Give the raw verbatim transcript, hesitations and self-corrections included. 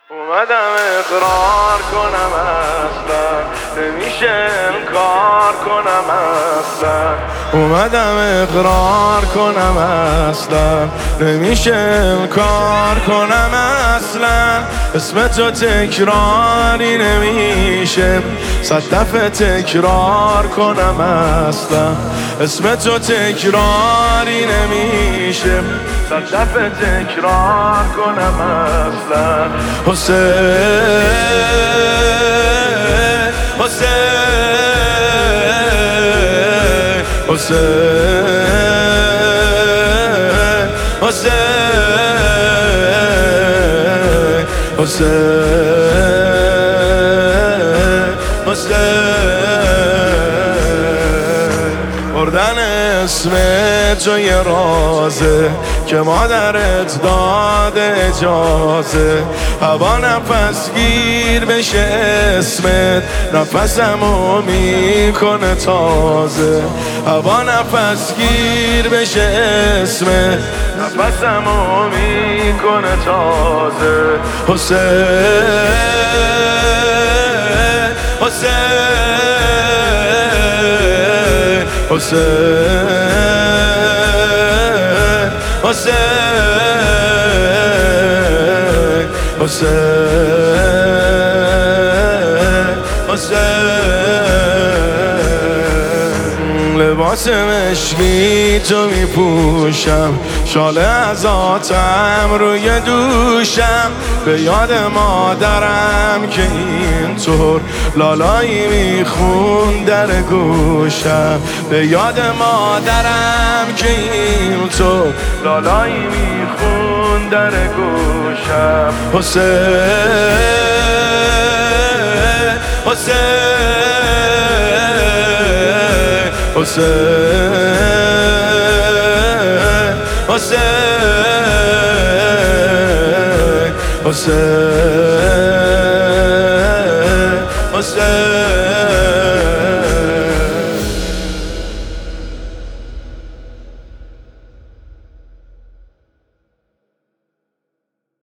اومدم اقرار کنم اصلا نمیشه انکار کنم اصلا اومدم اقرار کنم اصلا نمیشه انکار کنم اصلا اسم تو تکراری نمیشه صد دفعه تکرار کنم اصلا اسم تو تکراری نمیشه صد دفعه تکرار کنم اصلا حسین حسین حسین حسین حسین حسین بردن اسم تو یه رازه که مادرت داد اجازه هوا نفس گیر بشه اسمت نفسمو میکنه تازه هوا نفس گیر بشه اسمت نفسمو میکنه تازه حسین حسین حسین حسین حسین حسین لباس مشکی تو میپوشم شاله از آتم روی دوشم به یاد مادرم که اینطور لالایی میخون در گوشم به یاد مادرم که اینطور لالایی میخون در گوشم حسین حسین حسین حسین حسین حسین